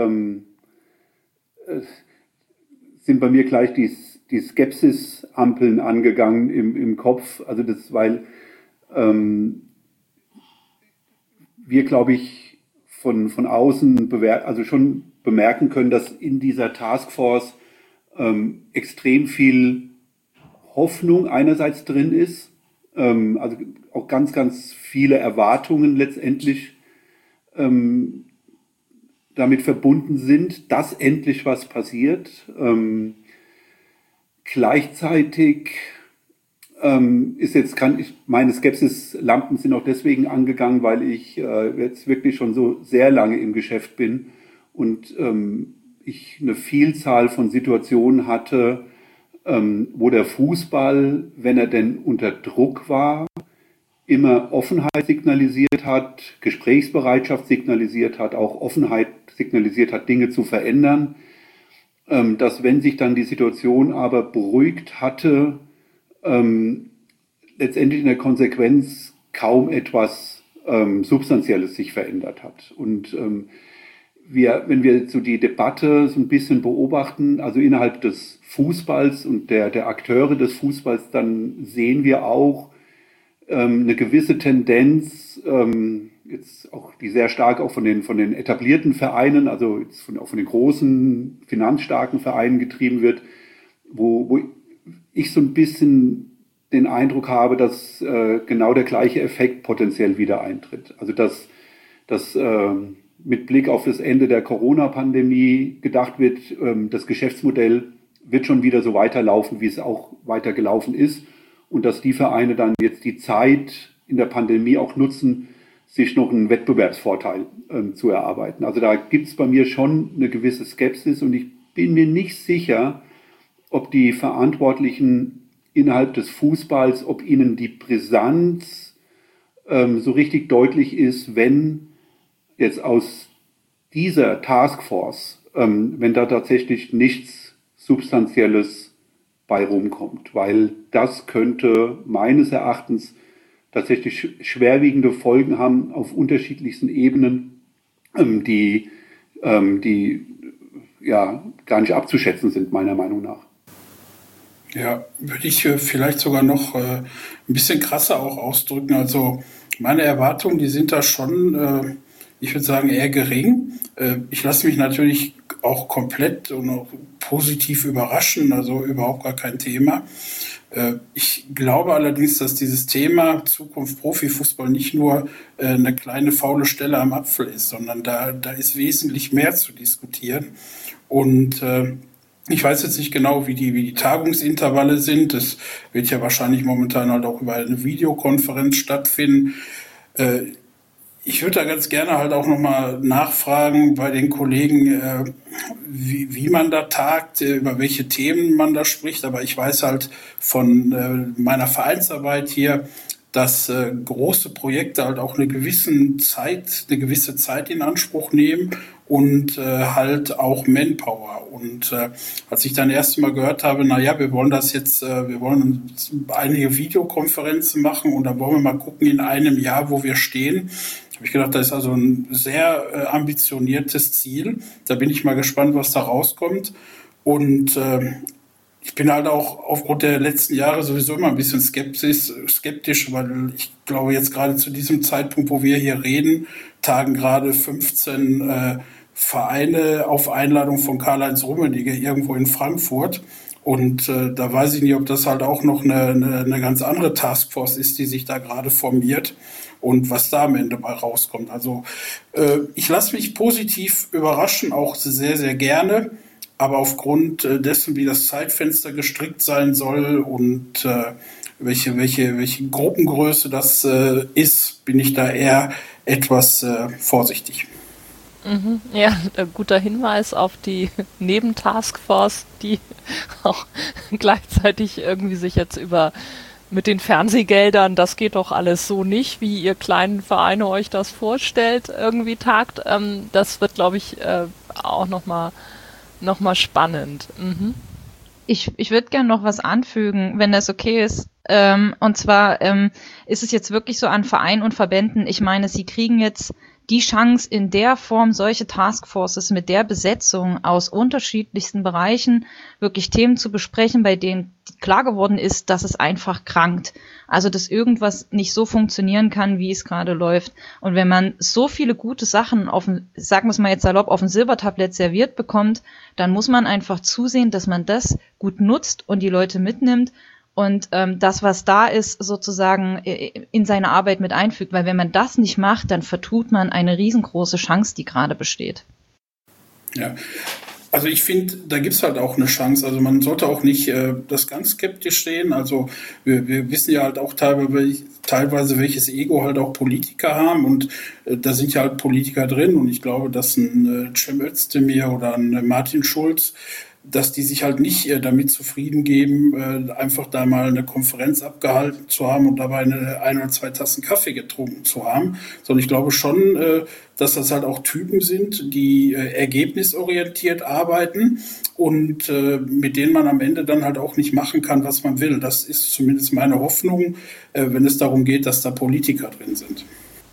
sind bei mir gleich die Skepsis-Ampeln angegangen im Kopf. Also weil wir, glaube ich, von außen schon bemerken können, dass in dieser Taskforce extrem viel Hoffnung einerseits drin ist, also auch ganz, ganz viele Erwartungen letztendlich damit verbunden sind, dass endlich was passiert. Gleichzeitig meine Skepsis-Lampen sind auch deswegen angegangen, weil ich jetzt wirklich schon so sehr lange im Geschäft bin und ich eine Vielzahl von Situationen hatte, wo der Fußball, wenn er denn unter Druck war, immer Offenheit signalisiert hat, Gesprächsbereitschaft signalisiert hat, auch Offenheit signalisiert hat, Dinge zu verändern, dass wenn sich dann die Situation aber beruhigt hatte, letztendlich in der Konsequenz kaum etwas Substanzielles sich verändert hat. Und wenn wir so die Debatte so ein bisschen beobachten, also innerhalb des Fußballs und der Akteure des Fußballs, dann sehen wir auch eine gewisse Tendenz, jetzt auch die sehr stark auch von den etablierten Vereinen, also jetzt auch von den großen, finanzstarken Vereinen getrieben wird, wo ich so ein bisschen den Eindruck habe, dass genau der gleiche Effekt potenziell wieder eintritt. Also dass mit Blick auf das Ende der Corona-Pandemie gedacht wird, das Geschäftsmodell wird schon wieder so weiterlaufen, wie es auch weitergelaufen ist, und dass die Vereine dann jetzt die Zeit in der Pandemie auch nutzen, sich noch einen Wettbewerbsvorteil zu erarbeiten. Also da gibt es bei mir schon eine gewisse Skepsis, und ich bin mir nicht sicher, ob die Verantwortlichen innerhalb des Fußballs, ob ihnen die Brisanz so richtig deutlich ist, wenn jetzt aus dieser Taskforce, wenn da tatsächlich nichts Substanzielles bei rumkommt, weil das könnte meines Erachtens tatsächlich schwerwiegende Folgen haben auf unterschiedlichsten Ebenen, die ja gar nicht abzuschätzen sind, meiner Meinung nach. Ja, würde ich vielleicht sogar noch ein bisschen krasser auch ausdrücken. Also meine Erwartungen, die sind da schon, ich würde sagen, eher gering. Ich lasse mich natürlich auch komplett und auch positiv überraschen, also überhaupt gar kein Thema. Ich glaube allerdings, dass dieses Thema Zukunft Profifußball nicht nur eine kleine faule Stelle am Apfel ist, sondern da ist wesentlich mehr zu diskutieren. Und ich weiß jetzt nicht genau, wie die Tagungsintervalle sind. Das wird ja wahrscheinlich momentan halt auch über eine Videokonferenz stattfinden. Ich würde da ganz gerne halt auch nochmal nachfragen bei den Kollegen, wie man da tagt, über welche Themen man da spricht. Aber ich weiß halt von meiner Vereinsarbeit hier, dass große Projekte halt auch eine gewisse Zeit in Anspruch nehmen und halt auch Manpower. Und als ich dann erst mal gehört habe, wir wollen einige Videokonferenzen machen und dann wollen wir mal gucken in einem Jahr, wo wir stehen, habe ich gedacht, das ist also ein sehr ambitioniertes Ziel. Da bin ich mal gespannt, was da rauskommt. Und ich bin halt auch aufgrund der letzten Jahre sowieso immer ein bisschen skeptisch, weil ich glaube, jetzt gerade zu diesem Zeitpunkt, wo wir hier reden, tagen gerade 15 Vereine auf Einladung von Karl-Heinz Rummenigge irgendwo in Frankfurt. Und da weiß ich nicht, ob das halt auch noch eine ganz andere Taskforce ist, die sich da gerade formiert und was da am Ende bei rauskommt. Also ich lasse mich positiv überraschen, auch sehr, sehr gerne. Aber aufgrund dessen, wie das Zeitfenster gestrickt sein soll und welche Gruppengröße das ist, bin ich da eher etwas vorsichtig. Ja, ein guter Hinweis auf die Nebentaskforce, die auch gleichzeitig irgendwie sich jetzt mit den Fernsehgeldern, das geht doch alles so nicht, wie ihr kleinen Vereine euch das vorstellt, irgendwie tagt. Das wird, glaube ich, auch noch mal spannend. Ich würde gerne noch was anfügen, wenn das okay ist. Und zwar ist es jetzt wirklich so an Vereinen und Verbänden, ich meine, sie kriegen jetzt die Chance, in der Form solche Taskforces mit der Besetzung aus unterschiedlichsten Bereichen wirklich Themen zu besprechen, bei denen klar geworden ist, dass es einfach krankt. Also, dass irgendwas nicht so funktionieren kann, wie es gerade läuft. Und wenn man so viele gute Sachen sagen wir es mal jetzt salopp, auf dem Silbertablett serviert bekommt, dann muss man einfach zusehen, dass man das gut nutzt und die Leute mitnimmt und das, was da ist, sozusagen in seine Arbeit mit einfügt. Weil wenn man das nicht macht, dann vertut man eine riesengroße Chance, die gerade besteht. Ja, also ich finde, da gibt es halt auch eine Chance. Also man sollte auch nicht das ganz skeptisch sehen. Also wir wissen ja halt auch teilweise, welches Ego halt auch Politiker haben. Und da sind ja halt Politiker drin. Und ich glaube, dass ein Cem Özdemir oder ein Martin Schulz, dass die sich halt nicht damit zufrieden geben, einfach da mal eine Konferenz abgehalten zu haben und dabei ein oder zwei Tassen Kaffee getrunken zu haben, sondern ich glaube schon, dass das halt auch Typen sind, die ergebnisorientiert arbeiten und mit denen man am Ende dann halt auch nicht machen kann, was man will. Das ist zumindest meine Hoffnung, wenn es darum geht, dass da Politiker drin sind.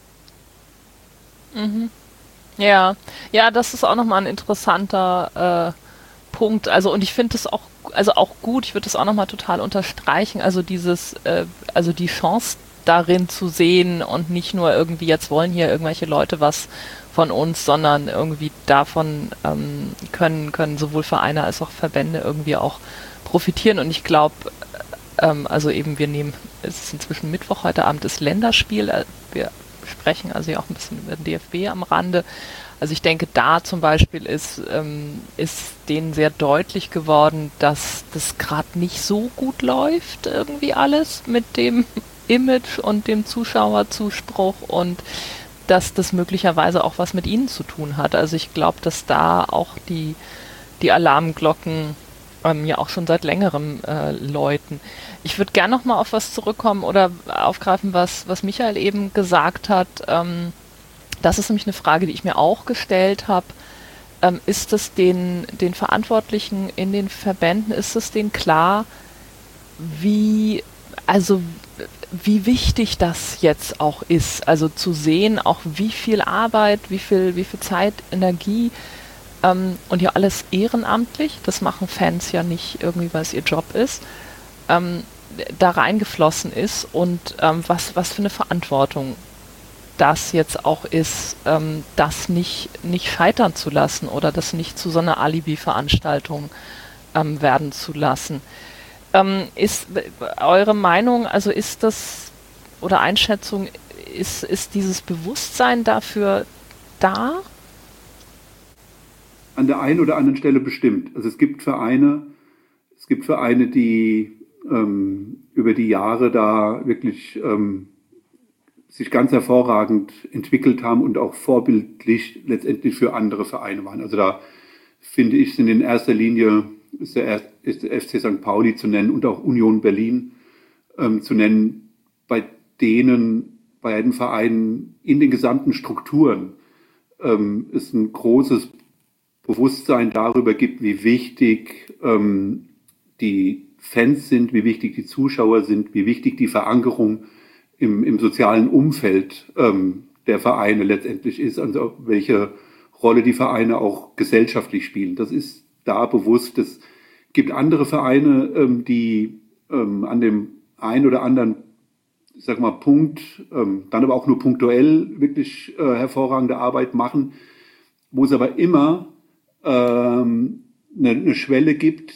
Mhm. Ja, das ist auch nochmal ein interessanter Punkt. Also und ich finde es auch, also auch gut. Ich würde das auch nochmal total unterstreichen. Also also die Chance darin zu sehen und nicht nur irgendwie jetzt wollen hier irgendwelche Leute was von uns, sondern irgendwie davon können sowohl Vereine als auch Verbände irgendwie auch profitieren. Und ich glaube, also eben es ist inzwischen Mittwoch, heute Abend ist Länderspiel. Wir sprechen also ja auch ein bisschen über den DFB am Rande. Also ich denke, da zum Beispiel ist denen sehr deutlich geworden, dass das gerade nicht so gut läuft, irgendwie alles mit dem Image und dem Zuschauerzuspruch und dass das möglicherweise auch was mit ihnen zu tun hat. Also ich glaube, dass da auch die Alarmglocken ja auch schon seit längerem läuten. Ich würde gerne noch mal auf was zurückkommen oder aufgreifen, was Michael eben gesagt hat. Das ist nämlich eine Frage, die ich mir auch gestellt habe. Ist es den Verantwortlichen in den Verbänden, ist es denen klar, wie wichtig das jetzt auch ist? Also zu sehen, auch wie viel Arbeit, wie viel Zeit, Energie und ja alles ehrenamtlich, das machen Fans ja nicht irgendwie, weil es ihr Job ist, da reingeflossen ist und was für eine Verantwortung das jetzt auch ist, das nicht scheitern zu lassen oder das nicht zu so einer Alibi-Veranstaltung werden zu lassen. Ist eure Meinung, also ist das oder Einschätzung, ist dieses Bewusstsein dafür da? An der einen oder anderen Stelle bestimmt. Also es gibt Vereine, die über die Jahre da wirklich sich ganz hervorragend entwickelt haben und auch vorbildlich letztendlich für andere Vereine waren. Also da finde ich, sind in erster Linie ist der FC St. Pauli zu nennen und auch Union Berlin zu nennen, bei beiden Vereinen in den gesamten Strukturen es ein großes Bewusstsein darüber gibt, wie wichtig die Fans sind, wie wichtig die Zuschauer sind, wie wichtig die Verankerung im sozialen Umfeld der Vereine letztendlich ist, also welche Rolle die Vereine auch gesellschaftlich spielen. Das ist da bewusst. Es gibt andere Vereine, die an dem einen oder anderen, ich sag mal, Punkt, dann aber auch nur punktuell wirklich hervorragende Arbeit machen, wo es aber immer eine Schwelle gibt,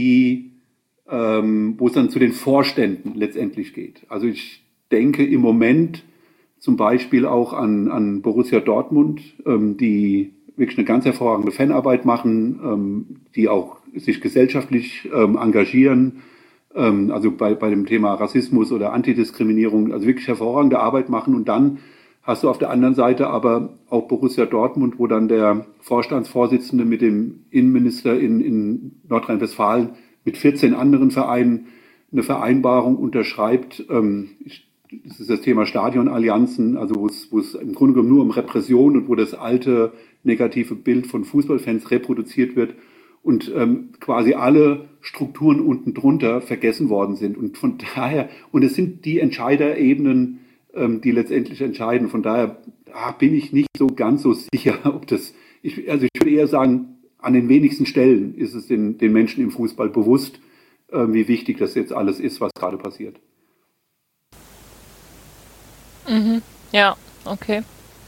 wo es dann zu den Vorständen letztendlich geht. Also ich denke im Moment zum Beispiel auch an Borussia Dortmund, die wirklich eine ganz hervorragende Fanarbeit machen, die auch sich gesellschaftlich engagieren, also bei dem Thema Rassismus oder Antidiskriminierung, also wirklich hervorragende Arbeit machen. Und dann hast du auf der anderen Seite aber auch Borussia Dortmund, wo dann der Vorstandsvorsitzende mit dem Innenminister in Nordrhein-Westfalen mit 14 anderen Vereinen eine Vereinbarung unterschreibt. Das ist das Thema Stadionallianzen, also wo es im Grunde genommen nur um Repression und wo das alte negative Bild von Fußballfans reproduziert wird und quasi alle Strukturen unten drunter vergessen worden sind. Und von daher, und es sind die Entscheiderebenen, die letztendlich entscheiden. Von daher bin ich nicht so ganz so sicher, ob das, ich würde eher sagen, an den wenigsten Stellen ist es den Menschen im Fußball bewusst, wie wichtig das jetzt alles ist, was gerade passiert. Mhm. Ja, okay.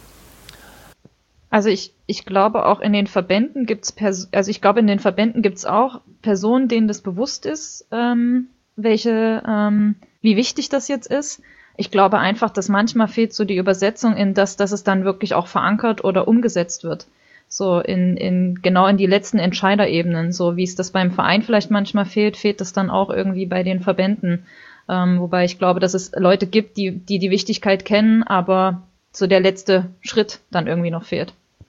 Also ich glaube auch in den Verbänden gibt's auch Personen, denen das bewusst ist, wie wichtig das jetzt ist. Ich glaube einfach, dass manchmal fehlt so die Übersetzung in das, dass es dann wirklich auch verankert oder umgesetzt wird. So genau in die letzten Entscheiderebenen. So wie es das beim Verein vielleicht manchmal fehlt das dann auch irgendwie bei den Verbänden. Wobei ich glaube, dass es Leute gibt, die Wichtigkeit kennen, aber so der letzte Schritt dann irgendwie noch fehlt.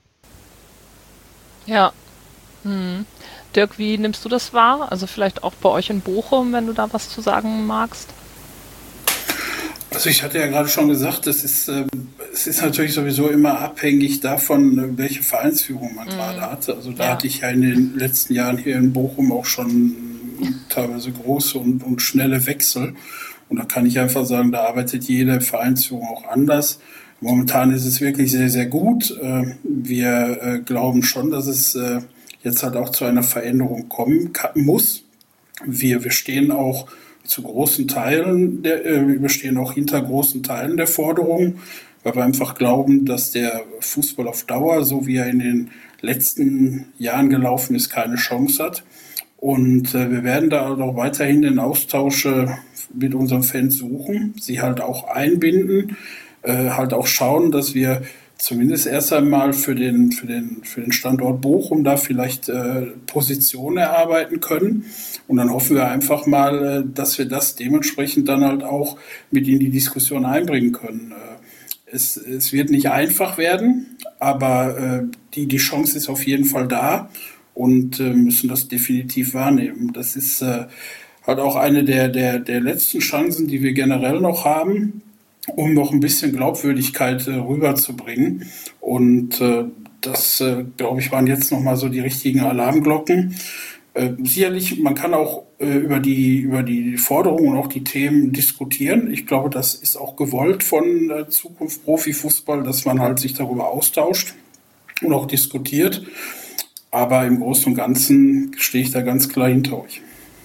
Ja. Dirk, wie nimmst du das wahr? Also vielleicht auch bei euch in Bochum, wenn du da was zu sagen magst? Also ich hatte ja gerade schon gesagt, es ist natürlich sowieso immer abhängig davon, welche Vereinsführung man gerade hat. Also da hatte ich ja in den letzten Jahren hier in Bochum auch schon teilweise große und schnelle Wechsel. Und da kann ich einfach sagen, da arbeitet jede Vereinsführung auch anders. Momentan ist es wirklich sehr, sehr gut. Wir glauben schon, dass es jetzt halt auch zu einer Veränderung kommen muss. Wir stehen auch zu großen Teilen, wir stehen auch hinter großen Teilen der Forderungen, weil wir einfach glauben, dass der Fußball auf Dauer, so wie er in den letzten Jahren gelaufen ist, keine Chance hat. Und wir werden da auch weiterhin den Austausch mit unseren Fans suchen, sie halt auch einbinden, halt auch schauen, dass wir zumindest erst einmal für den Standort Bochum da vielleicht Positionen erarbeiten können. Und dann hoffen wir einfach mal, dass wir das dementsprechend dann halt auch mit in die Diskussion einbringen können. Es wird nicht einfach werden, aber die Chance ist auf jeden Fall da und müssen das definitiv wahrnehmen. Das ist halt auch eine der letzten Chancen, die wir generell noch haben, um noch ein bisschen Glaubwürdigkeit rüberzubringen. Und das, glaube ich, waren jetzt nochmal so die richtigen Alarmglocken. Sicherlich, man kann auch über die Forderungen und auch die Themen diskutieren. Ich glaube, das ist auch gewollt von Zukunft Profifußball, dass man halt sich darüber austauscht und auch diskutiert. Aber im Großen und Ganzen stehe ich da ganz klar hinter euch.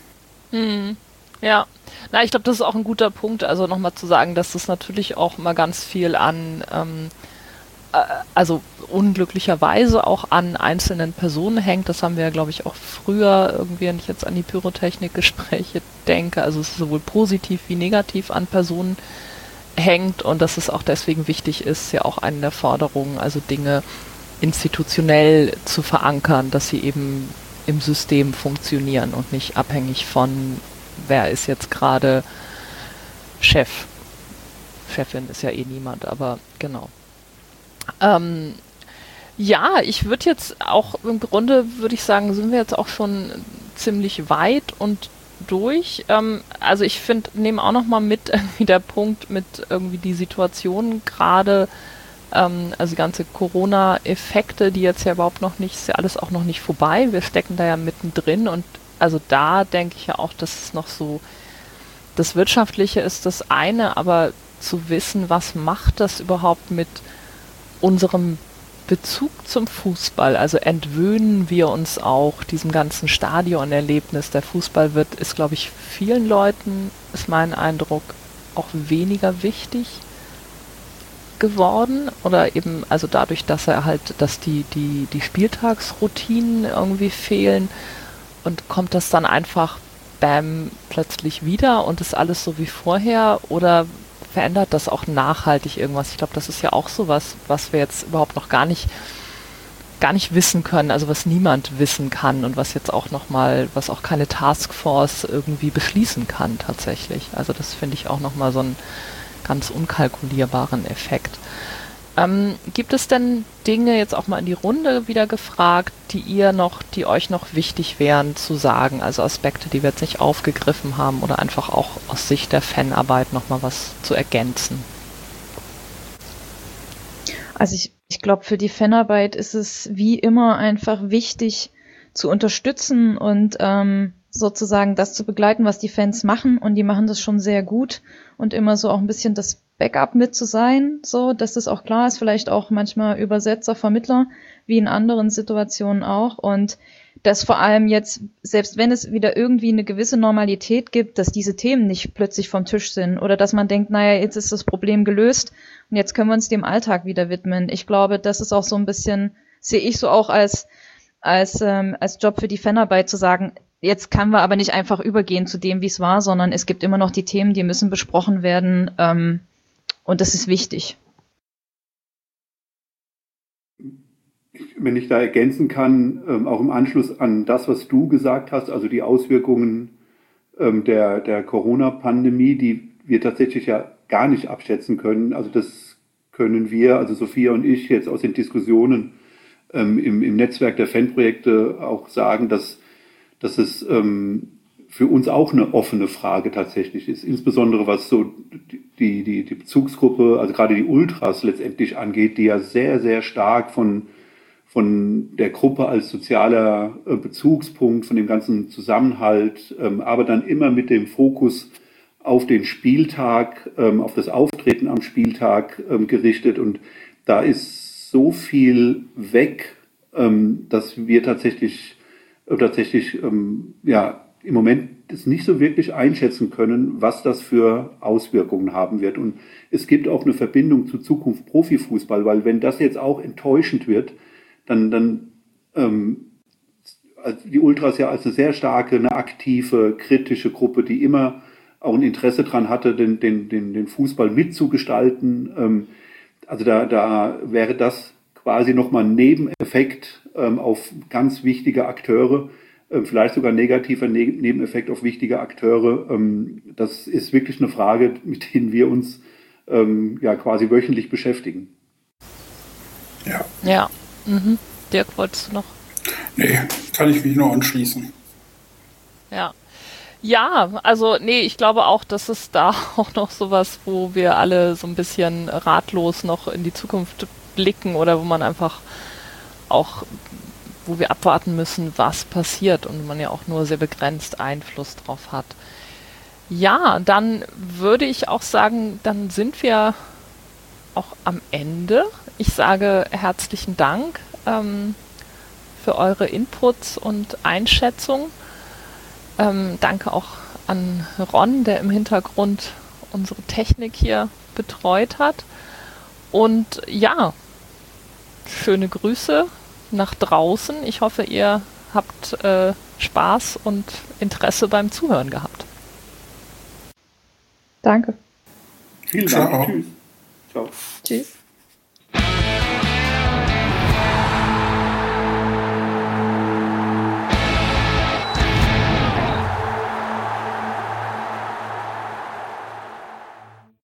Ja. Na, ich glaube, das ist auch ein guter Punkt, also nochmal zu sagen, dass das natürlich auch immer ganz viel an, also unglücklicherweise auch an einzelnen Personen hängt. Das haben wir ja, glaube ich, auch früher irgendwie, wenn ich jetzt an die Pyrotechnik-Gespräche denke, also es ist sowohl positiv wie negativ an Personen hängt und dass es auch deswegen wichtig ist, ja auch eine der Forderungen, also Dinge institutionell zu verankern, dass sie eben im System funktionieren und nicht abhängig von wer ist jetzt gerade Chef. Chefin ist ja eh niemand, aber genau. Ja, ich würde jetzt auch, im Grunde würde ich sagen, sind wir jetzt auch schon ziemlich weit und durch. Also ich nehme auch nochmal mit irgendwie der Punkt mit irgendwie die Situation gerade, also die ganze Corona-Effekte, die jetzt ja überhaupt noch nicht, ist ja alles auch noch nicht vorbei. Wir stecken da ja mittendrin und also da denke ich ja auch, dass es noch so, das Wirtschaftliche ist das eine, aber zu wissen, was macht das überhaupt mit unserem Bezug zum Fußball? Also entwöhnen wir uns auch diesem ganzen Stadionerlebnis. Der Fußball ist, glaube ich, vielen Leuten, ist mein Eindruck, auch weniger wichtig geworden. Oder eben, also dadurch, dass die Spieltagsroutinen irgendwie fehlen. Und kommt das dann einfach, bam, plötzlich wieder und ist alles so wie vorher? Oder verändert das auch nachhaltig irgendwas? Ich glaube, das ist ja auch sowas, was wir jetzt überhaupt noch gar nicht wissen können, also was niemand wissen kann und was jetzt auch nochmal, was auch keine Taskforce irgendwie beschließen kann tatsächlich. Also das finde ich auch nochmal so einen ganz unkalkulierbaren Effekt. Gibt es denn Dinge, jetzt auch mal in die Runde wieder gefragt, die euch noch wichtig wären zu sagen, also Aspekte, die wir jetzt nicht aufgegriffen haben oder einfach auch aus Sicht der Fanarbeit nochmal was zu ergänzen? Also ich glaube, für die Fanarbeit ist es wie immer einfach wichtig zu unterstützen und sozusagen das zu begleiten, was die Fans machen, und die machen das schon sehr gut und immer so auch ein bisschen das Backup mit zu sein, so, dass das auch klar ist, vielleicht auch manchmal Übersetzer, Vermittler, wie in anderen Situationen auch, und dass vor allem jetzt, selbst wenn es wieder irgendwie eine gewisse Normalität gibt, dass diese Themen nicht plötzlich vom Tisch sind oder dass man denkt, naja, jetzt ist das Problem gelöst und jetzt können wir uns dem Alltag wieder widmen. Ich glaube, das ist auch so ein bisschen, sehe ich so auch als Job für die Fanarbeit, zu sagen, jetzt können wir aber nicht einfach übergehen zu dem, wie es war, sondern es gibt immer noch die Themen, die müssen besprochen werden, und das ist wichtig. Wenn ich da ergänzen kann, auch im Anschluss an das, was du gesagt hast, also die Auswirkungen der Corona-Pandemie, die wir tatsächlich ja gar nicht abschätzen können. Also das können wir, also Sophia und ich, jetzt aus den Diskussionen im Netzwerk der Fanprojekte auch sagen, dass es für uns auch eine offene Frage tatsächlich ist. Insbesondere was so die Bezugsgruppe, also gerade die Ultras letztendlich angeht, die ja sehr, sehr stark von der Gruppe als sozialer Bezugspunkt, von dem ganzen Zusammenhalt, aber dann immer mit dem Fokus auf den Spieltag, auf das Auftreten am Spieltag gerichtet. Und da ist so viel weg, dass wir tatsächlich ja, im Moment es nicht so wirklich einschätzen können, was das für Auswirkungen haben wird. Und es gibt auch eine Verbindung zu Zukunft Profifußball, weil wenn das jetzt auch enttäuschend wird, dann die Ultras ja als eine sehr starke, eine aktive, kritische Gruppe, die immer auch ein Interesse daran hatte, den Fußball mitzugestalten. Also da wäre das quasi nochmal ein Nebeneffekt auf ganz wichtige Akteure, vielleicht sogar ein negativer Nebeneffekt auf wichtige Akteure. Das ist wirklich eine Frage, mit denen wir uns ja quasi wöchentlich beschäftigen. Ja. Ja. Mhm. Dirk, wolltest du noch? Nee, kann ich mich nur anschließen. Ja. Ja, also ich glaube auch, dass es da auch noch sowas, wo wir alle so ein bisschen ratlos noch in die Zukunft blicken oder wo man einfach auch, wo wir abwarten müssen, was passiert und man ja auch nur sehr begrenzt Einfluss drauf hat. Ja, dann würde ich auch sagen, dann sind wir auch am Ende. Ich sage herzlichen Dank für eure Inputs und Einschätzungen. Danke auch an Ron, der im Hintergrund unsere Technik hier betreut hat. Und ja, schöne Grüße nach draußen. Ich hoffe, ihr habt Spaß und Interesse beim Zuhören gehabt. Danke. Vielen Dank. Ciao. Tschüss. Ciao. Tschüss.